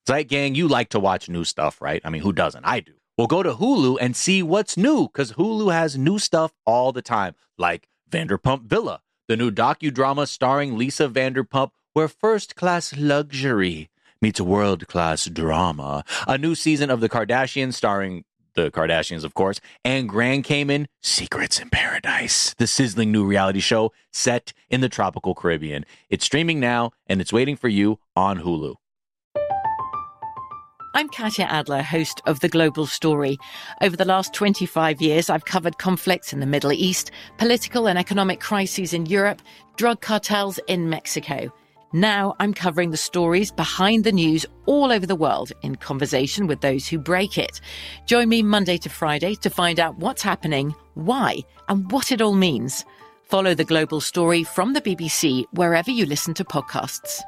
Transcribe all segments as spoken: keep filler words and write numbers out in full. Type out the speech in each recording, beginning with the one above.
Zeit Gang, you like to watch new stuff, right? I mean, who doesn't? I do. Well, go to Hulu and see what's new, because Hulu has new stuff all the time, like Vanderpump Villa, the new docudrama starring Lisa Vanderpump, where first-class luxury meets world-class drama. A new season of The Kardashians starring the Kardashians, of course, and Grand Cayman, Secrets in Paradise, the sizzling new reality show set in the tropical Caribbean. It's streaming now, and it's waiting for you on Hulu. I'm Katya Adler, host of The Global Story. Over the last twenty-five years, I've covered conflicts in the Middle East, political and economic crises in Europe, drug cartels in Mexico. Now I'm covering the stories behind the news all over the world in conversation with those who break it. Join me Monday to Friday to find out what's happening, why, and what it all means. Follow The Global Story from the B B C wherever you listen to podcasts.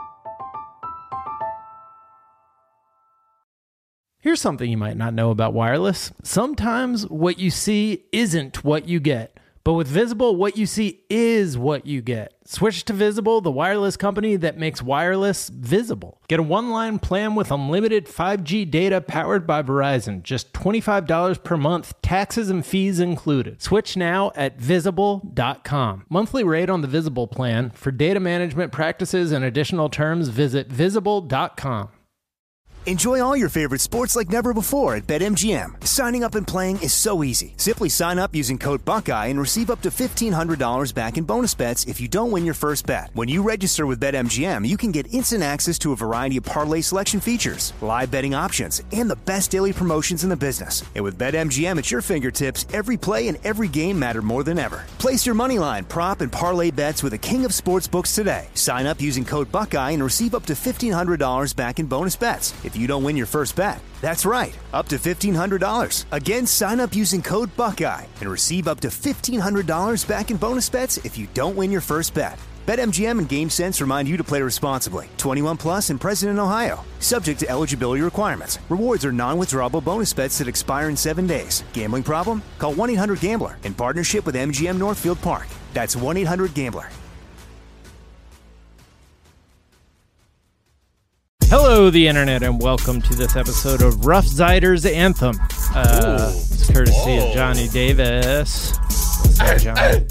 Here's something you might not know about wireless. Sometimes what you see isn't what you get. But with Visible, what you see is what you get. Switch to Visible, the wireless company that makes wireless visible. Get a one-line plan with unlimited five G data powered by Verizon. Just twenty-five dollars per month, taxes and fees included. Switch now at visible dot com. Monthly rate on the Visible plan. For data management practices and additional terms, visit visible dot com. Enjoy all your favorite sports like never before at BetMGM. Signing up and playing is so easy. Simply sign up using code Buckeye and receive up to fifteen hundred dollars back in bonus bets if you don't win your first bet. When you register with BetMGM, you can get instant access to a variety of parlay selection features, live betting options, and the best daily promotions in the business. And with BetMGM at your fingertips, every play and every game matter more than ever. Place your moneyline, prop, and parlay bets with the king of sportsbooks today. Sign up using code Buckeye and receive up to fifteen hundred dollars back in bonus bets if you don't win your first bet. That's right, up to fifteen hundred dollars. Again, sign up using code Buckeye and receive up to fifteen hundred dollars back in bonus bets if you don't win your first bet. BetMGM and GameSense remind you to play responsibly. twenty-one plus and present in Ohio. Subject to eligibility requirements. Rewards are non-withdrawable bonus bets that expire in seven days. Gambling problem? Call one eight hundred gambler in partnership with M G M Northfield Park. That's one eight hundred gambler. Hello, the internet, and welcome to this episode of Rough Zyder's Anthem. Uh, it's courtesy Whoa. of Johnny Davis. What's up, Johnny?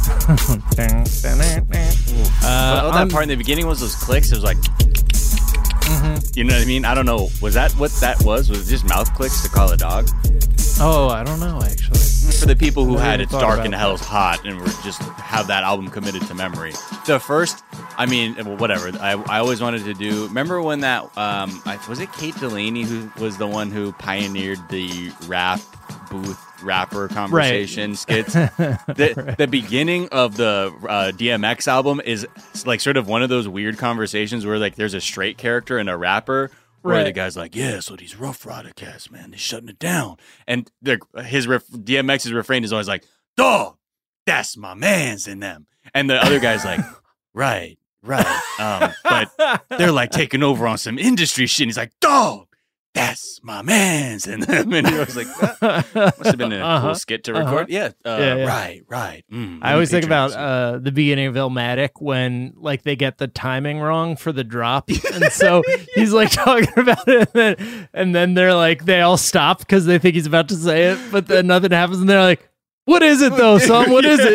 uh, oh, that part in the beginning was those clicks. It was like, mm-hmm. You know what I mean? I don't know. Was that what that was? Was it just mouth clicks to call a dog? Oh, I don't know, actually. For the people who had It's Dark and Hell's Hot and were just have that album committed to memory. The first, I mean, well, whatever. I I always wanted to do. Remember when that um, I, was it Kate Delaney who was the one who pioneered the rap booth rapper conversation right. skits? The, right. the beginning of the uh, D M X album is like sort of one of those weird conversations where like there's a straight character and a rapper. Where right. the guy's like, yeah, so these Rough Rider cats, man, they're shutting it down. And his ref- D M X's refrain is always like, dog, that's my man's in them. And the other guy's like, right, right. Um, but they're like taking over on some industry shit. And he's like, dog, that's my man's in them. And he was like, well, must have been a uh-huh. cool skit to record. Uh-huh. Yeah, uh, yeah, yeah, right, right. Mm, I always think about uh, the beginning of Illmatic when like they get the timing wrong for the drop. And so he's like talking about it. And then, and then they're like, they all stop because they think he's about to say it. But then nothing happens. And they're like, what is it though, son? What is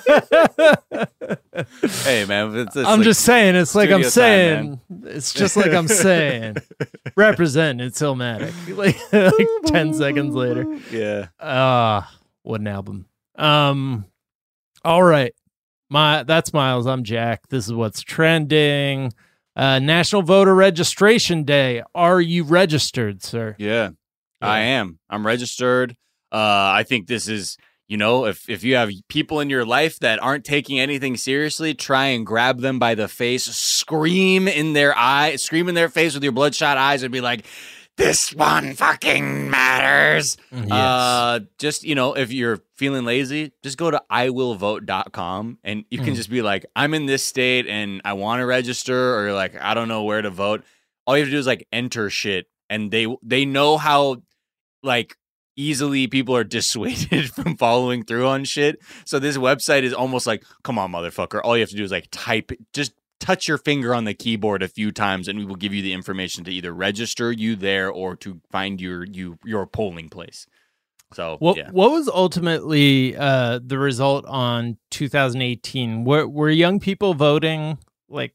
it? Hey man, it's, it's I'm like just saying. It's like I'm saying. Time, it's just like I'm saying. Represent. It's Illmatic. Like, like ten seconds later. Yeah. Ah, uh, what an album. Um. All right, my that's Miles. I'm Jack. This is what's trending. Uh, National Voter Registration Day. Are you registered, sir? Yeah, yeah. I am. I'm registered. Uh, I think this is. You know, if, if you have people in your life that aren't taking anything seriously, try and grab them by the face, scream in their eye, scream in their face with your bloodshot eyes and be like, this one fucking matters. Yes. Uh, just, you know, if you're feeling lazy, just go to I will vote dot com and you can mm. just be like, I'm in this state and I want to register, or like, I don't know where to vote. All you have to do is like enter shit, and they they know how like easily people are dissuaded from following through on shit. So this website is almost like, come on, motherfucker. All you have to do is like type, just touch your finger on the keyboard a few times, and we will give you the information to either register you there or to find your you your polling place. So, what yeah. what was ultimately uh, the result on two thousand eighteen? Were were young people voting like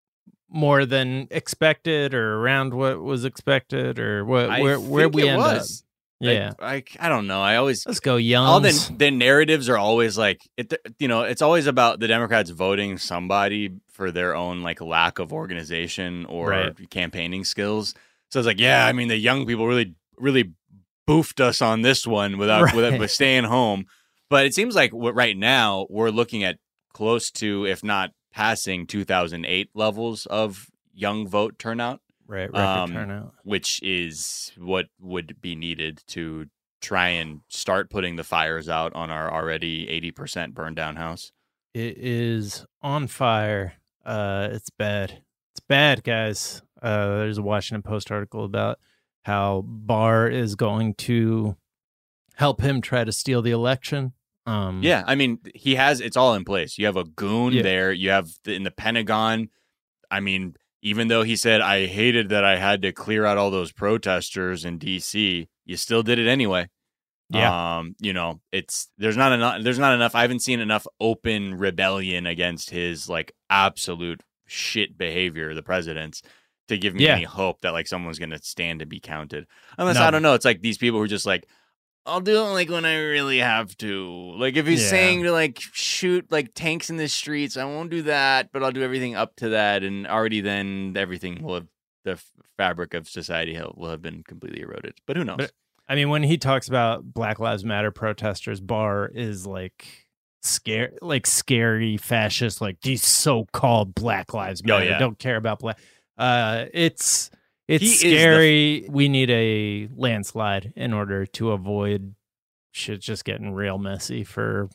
more than expected, or around what was expected, or what? I Where where think we it end was. up? Yeah, I, I I don't know. I always let's go young. all the the narratives are always like it. You know, it's always about the Democrats voting somebody for their own like lack of organization or Right. campaigning skills. So it's like, yeah, I mean, the young people really really boofed us on this one without Right. without but staying home. But it seems like what right now we're looking at close to, if not passing, two thousand eight levels of young vote turnout. Right, record um, turnout. Which is what would be needed to try and start putting the fires out on our already eighty percent burned down house. It is on fire. Uh, it's bad. It's bad, guys. Uh, there's a Washington Post article about how Barr is going to help him try to steal the election. Um, Yeah, I mean, he has, it's all in place. You have a goon Yeah. there. You have the, in the Pentagon. I mean, even though he said, I hated that I had to clear out all those protesters in D C, you still did it anyway. Yeah. Um, you know, it's there's not enough there's not enough I haven't seen enough open rebellion against his like absolute shit behavior, the president's, to give me Yeah. any hope that like someone's gonna stand to be counted. Unless No. I don't know, it's like these people who are just like, I'll do it like when I really have to. Like if he's Yeah. saying to like shoot like tanks in the streets, I won't do that, but I'll do everything up to that, and already then everything will have the f- fabric of society will have been completely eroded. But who knows? But- I mean, when he talks about Black Lives Matter protesters, Barr is like scare, like scary fascist, like these so-called Black Lives Oh, Matter yeah. don't care about black. Uh, it's it's He is the- scary. We need a landslide in order to avoid shit just getting real messy for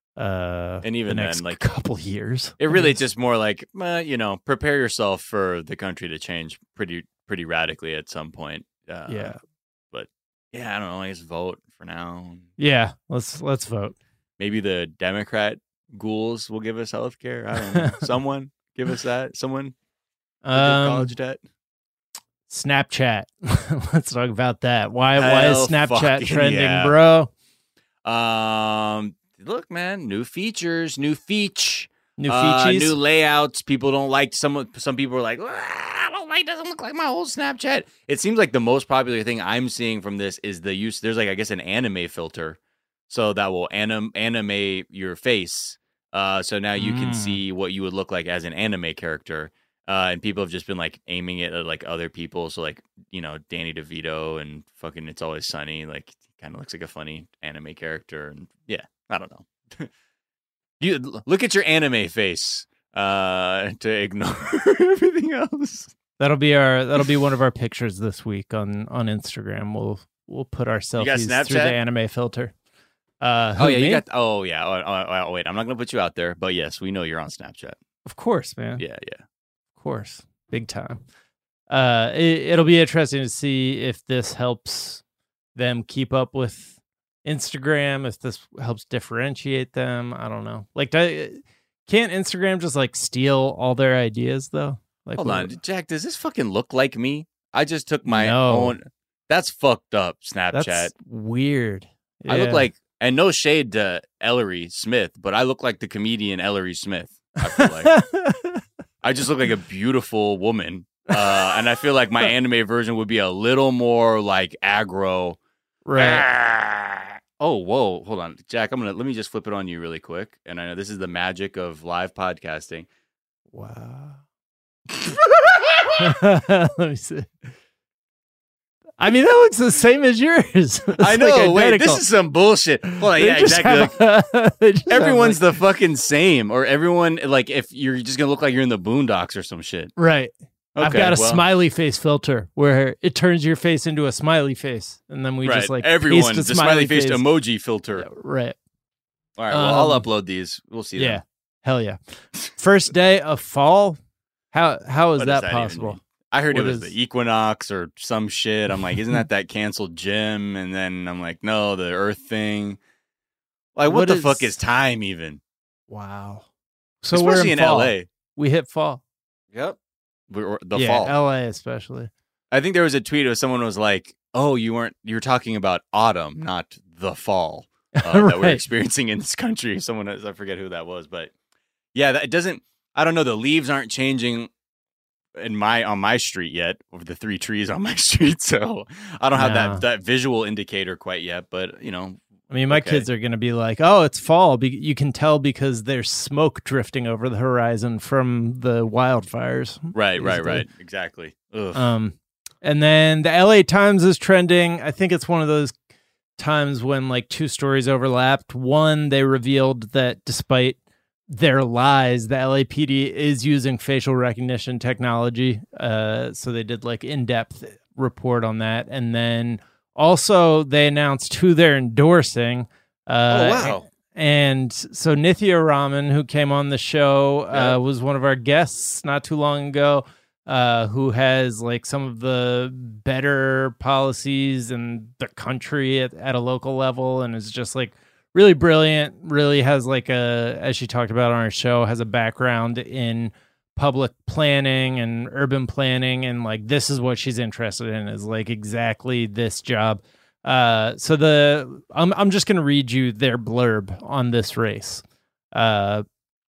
uh And even the then, next like, couple years. It really just more like, uh, you know, prepare yourself for the country to change pretty pretty radically at some point. Uh, yeah But yeah, I don't know. I guess vote for now. yeah. Let's let's vote. Maybe the Democrat ghouls will give us health care. I don't know. Someone give us that. Someone with Um, college debt. Snapchat. Let's talk about that. Why why is Hell Snapchat fucking trending, yeah. bro? Um, look, man, new features, new feature, New uh, features. new layouts. People don't like some. Some people are like, "Ah, I don't like. Doesn't look like my old Snapchat. It seems like the most popular thing I'm seeing from this is the use. There's like I guess an anime filter, so that will anim, animate your face. Uh, so now you can Mm. see what you would look like as an anime character. Uh, and people have just been like aiming it at like other people. So like, you know, Danny DeVito and fucking It's Always Sunny, like kind of looks like a funny anime character. And yeah, I don't know. You look at your anime face uh, to ignore everything else. That'll be our that'll be one of our pictures this week on on Instagram. We'll we'll put our You got selfies through Snapchat? the anime filter. Uh, Oh who, yeah, you me? got. Oh yeah. Oh, oh, oh, wait, I'm not gonna put you out there, but yes, we know you're on Snapchat. Of course, man. Yeah, yeah. Of course, big time. Uh, it, it'll be interesting to see if this helps them keep up with Instagram. If this helps differentiate them, I don't know. Like, do, can't Instagram just like steal all their ideas though? Like, Hold what- on, Jack. Does this fucking look like me? I just took my No. own. That's fucked up. Snapchat. That's weird. I look Yeah. like, and no shade to Ellery Smith, but I look like the comedian Ellery Smith. I feel like I just look like a beautiful woman, uh, and I feel like my anime version would be a little more like aggro. right. Ah. Oh, whoa! Hold on, Jack. I'm gonna let me just flip it on you really quick. And I know this is the magic of live podcasting. Wow. Let me see. I mean, that looks the same as yours. It's I know. like wait, identical. this is some bullshit. Hold on, They yeah, just exactly. have- Like, they just have, everyone's like- the fucking same, or everyone like if you're just gonna look like you're in the Boondocks or some shit. right. I've Okay, got a well, smiley face filter where it turns your face into a smiley face, and then we right. just like everyone paste the a smiley faced face. emoji filter. Yeah, right. All right, well, I'll Um, upload these. We'll see. Yeah. them. Hell yeah. First day of fall. How how is What does that even possible? mean? I heard What it was is- the equinox or some shit. I'm like, isn't that that canceled gym? And then I'm like, no, the Earth thing. Like, what, What the is- fuck is time even? Wow. So we're Especially in, in fall. L A. We hit fall. Yep. Or the yeah, fall. L A especially. I think there was a tweet where someone was like, "Oh, you weren't. You were talking about autumn, not the fall uh, right. that we're experiencing in this country." Someone, I forget who that was, but yeah, that it doesn't. I don't know. The leaves aren't changing in my on my street yet, of the three trees on my street, so I don't have No. that that visual indicator quite yet. But you know, I mean, my okay. kids are going to be like, "Oh, it's fall." Be- you can tell because there's smoke drifting over the horizon from the wildfires. Right, right, basically. right. Exactly. Ugh. Um, and then the L A Times is trending. I think it's one of those times when like two stories overlapped. One, they revealed that despite their lies, the L A P D is using facial recognition technology. Uh, so they did like in-depth report on that. And then also they announced who they're endorsing. Uh, oh, wow. And so Nithya Raman, who came on the show, Yeah. uh, was one of our guests not too long ago, uh, who has like some of the better policies in the country at, at a local level, and is just like really brilliant, really has like a, as she talked about on our show, has a background in public planning and urban planning. And like, this is what she's interested in, is like exactly this job. Uh, so the, I'm, I'm just going to read you their blurb on this race. Uh,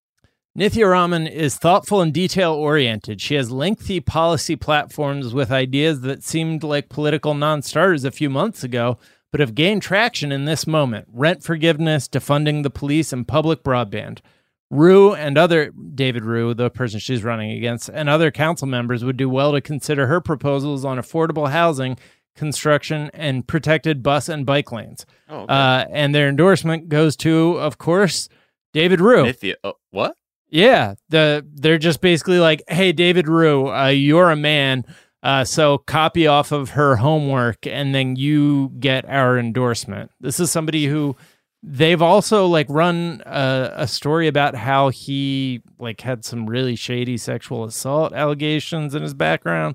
Nithya Raman is thoughtful and detail-oriented. She has lengthy policy platforms with ideas that seemed like political non-starters a few months ago, but have gained traction in this moment. Rent forgiveness, defunding the police, and public broadband. Rue and other, David Rue, the person she's running against, and other council members would do well to consider her proposals on affordable housing, construction, and protected bus and bike lanes. Oh, okay. Uh, and their endorsement goes to, of course, David Rue. Nithya, oh, what? Yeah, the they're just basically like, hey, David Rue, uh, you're a man, uh, so copy off of her homework, and then you get our endorsement. This is somebody who they've also like run a, a story about how he like had some really shady sexual assault allegations in his background.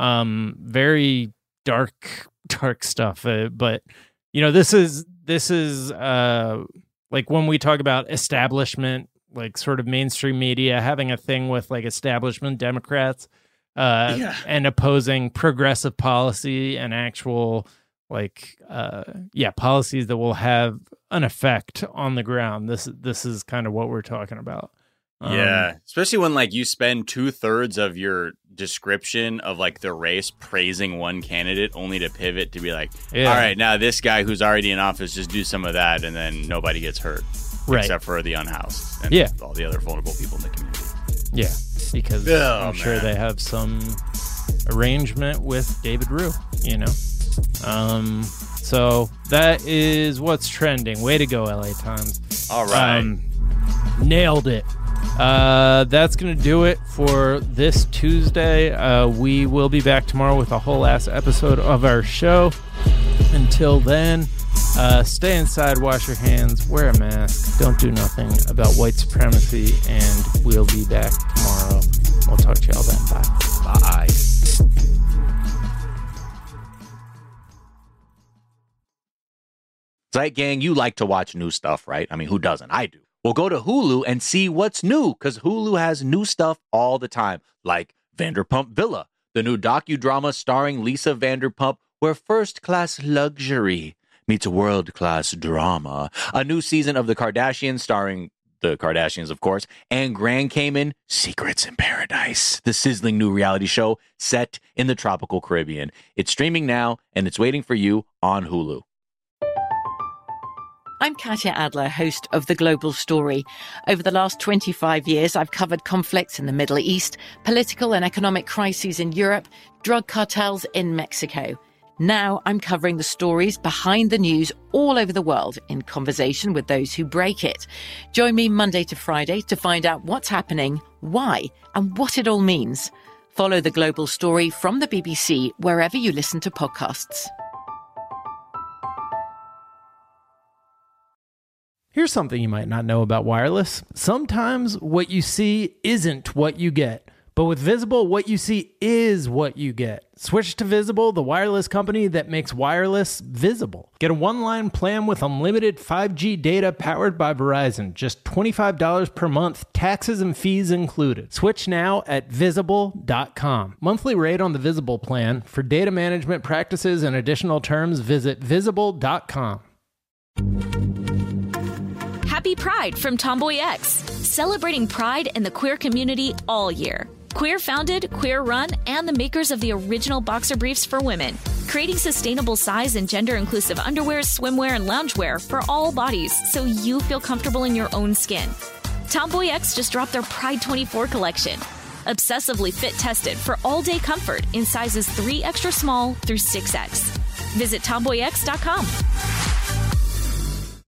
Um, very dark, dark stuff. Uh, but you know, this is this is uh, like when we talk about establishment, like sort of mainstream media having a thing with like establishment Democrats uh, Yeah. and opposing progressive policy and actual like, uh, yeah, policies that will have an effect on the ground. This, this is kind of what we're talking about. Um, Yeah, especially when like you spend two thirds of your description of like the race praising one candidate, only to pivot to be like, Yeah. all right, now this guy who's already in office, just do some of that, and then nobody gets hurt, Right. except for the unhoused and Yeah. all the other vulnerable people in the community. Yeah, because Oh, I'm sure man. they have some arrangement with David Rue, you know? Um, so that is what's trending. Way to go, L A Times. All right. Um, nailed it. Uh, that's going to do it for this Tuesday. Uh, we will be back tomorrow with a whole ass episode of our show. Until then, uh, stay inside, wash your hands, wear a mask, don't do nothing about white supremacy, and we'll be back tomorrow. We'll talk to y'all then. Bye. Bye. Zeit Gang, you like to watch new stuff, right? I mean, who doesn't? I do. Well, go to Hulu and see what's new, because Hulu has new stuff all the time, like Vanderpump Villa, the new docudrama starring Lisa Vanderpump, where first-class luxury meets world-class drama. A new season of The Kardashians starring the Kardashians, of course, and Grand Cayman, Secrets in Paradise, the sizzling new reality show set in the tropical Caribbean. It's streaming now, and it's waiting for you on Hulu. I'm Katya Adler, host of The Global Story. Over the last twenty-five years, I've covered conflicts in the Middle East, political and economic crises in Europe, drug cartels in Mexico. Now I'm covering the stories behind the news all over the world in conversation with those who break it. Join me Monday to Friday to find out what's happening, why, and what it all means. Follow The Global Story from the B B C wherever you listen to podcasts. Here's something you might not know about wireless. Sometimes what you see isn't what you get. But with Visible, what you see is what you get. Switch to Visible, the wireless company that makes wireless visible. Get a one-line plan with unlimited five G data powered by Verizon. Just twenty-five dollars per month, taxes and fees included. Switch now at visible dot com. Monthly rate on the Visible plan. For data management practices and additional terms, visit visible dot com. Happy Pride from Tomboy X, celebrating pride in the queer community all year. Queer founded, queer run, and the makers of the original boxer briefs for women, creating sustainable size and gender inclusive underwear, swimwear, and loungewear for all bodies so you feel comfortable in your own skin. Tomboy X just dropped their Pride twenty-four collection, obsessively fit tested for all day comfort in sizes three extra small through six X. Visit tomboy x dot com.